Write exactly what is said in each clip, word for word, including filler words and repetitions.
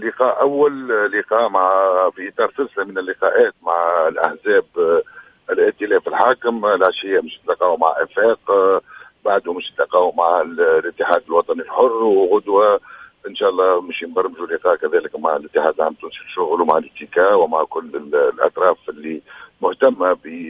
لقاء أول لقاء مع في إطار سلسلة من اللقاءات مع الأحزاب الائتلاف الحاكم. العشية مش نتلاقاو مع إفاق، بعده مش نتلاقاو مع الاتحاد الوطني الحر، وغدوة إن شاء الله مش نبرمجوا لقاء كذلك مع الاتحاد العام التونسي للشغل ومع الاتيكا ومع كل الأطراف اللي مهتمة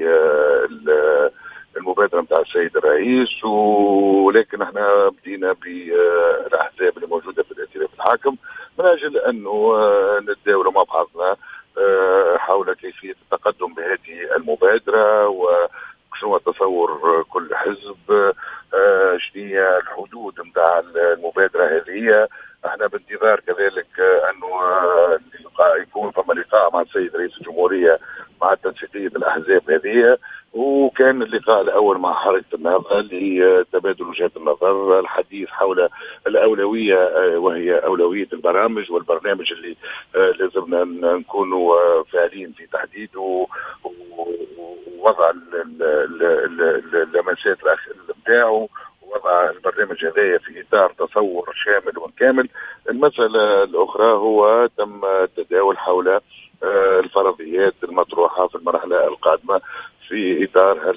بالمبادرة نتاع السيد الرئيس. ولكن احنا بدينا بالأحزاب اللي موجودة في الائتلاف الحاكم من أجل أنه نتداولوا مع بعضنا حول كيفية التقدم بهذه المبادرة، وشنو هو تصور كل حزب، شنو هي الحدود نتاع المبادرة هذه. احنا بانتظار كذلك انه اللقاء يكون فما لقاء مع السيد رئيس الجمهورية مع تنسيقية الأحزاب هذه. وكان اللقاء الأول مع حركة النهضة لتبادل وجهات النظر، الحديث حول الأولوية وهي أولوية البرامج والبرنامج اللي لازمنا نكونوا فاعلين في تحديده ووضع اللمسات نتاعو ووضع البرنامج هذايا في إطار تصور شامل وكامل. المسألة الأخرى هو تم التداول حول الفرضيات المطروحة في المرحلة القادمة في إطار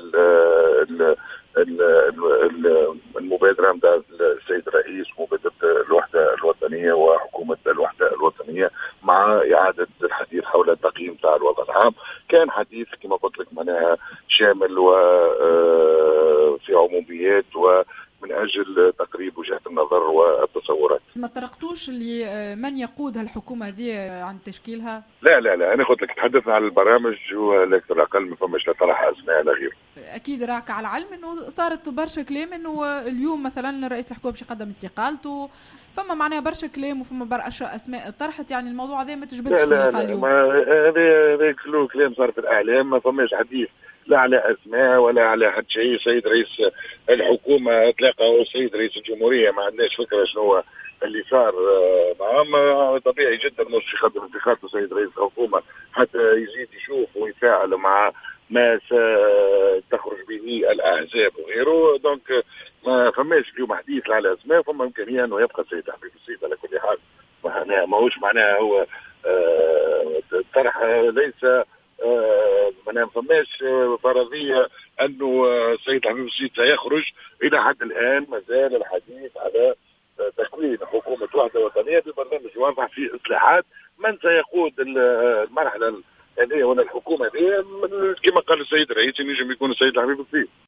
المبادرة نتاع السيد الرئيس، مبادرة الوحدة الوطنية وحكومة الوحدة الوطنية، مع إعادة الحديث حول التقييم تاع الوضع العام. كان حديث كما قلت لك معناها شامل وفي عموميات ومن أجل تقريب وجهة النظر والتصورات. ما طرقتوش لمن يقود هالحكومة هذه عن تشكيلها؟ لا لا لا، أنا قلت لك تحدثنا عن البرامج ولكن الأقل ما فماش لا طرح أسماء لا غيره. أكيد راك على علم إنه صارت برشا كلام إنه اليوم مثلا رئيس الحكومة باش يقدم استقالته، فما معناها برشا كلام وفما برشا أسماء طرحت، يعني الموضوع هذا ما تجبدش في اللقاء اليوم. هذا هذا كله كلام صار في الإعلام، ما فماش حديث لا على أسماء ولا على حد شيء. سيد رئيس الحكومة تلاقى السيد رئيس الجمهورية، ما عندناش فكرة شنو هو اللي صار معهم. طبيعي جدا مش يقدم انتخابات السيد رئيس الحكومة حتى يزيد يشوف ويتفاعل مع ما ستخرج به الأحزاب وغيره. دونك ما فماش اليوم حديث لا على أسماء، فما إمكانية أنه يبقى السيد حبيب السيد على كل حال. ما هوش معناها هو طرح ليس ما فماش فرضية أنه السيد حبيب السيد سيخرج. إلى حد الآن ما زال الحديث على تكوين حكومة وحدة وطنية ببرنامج واضح في إصلاحات. من سيقود المرحلة هذه ولا الحكومة هذه كما قال السيد الرئيس ينجم يكون السيد حبيب السيد.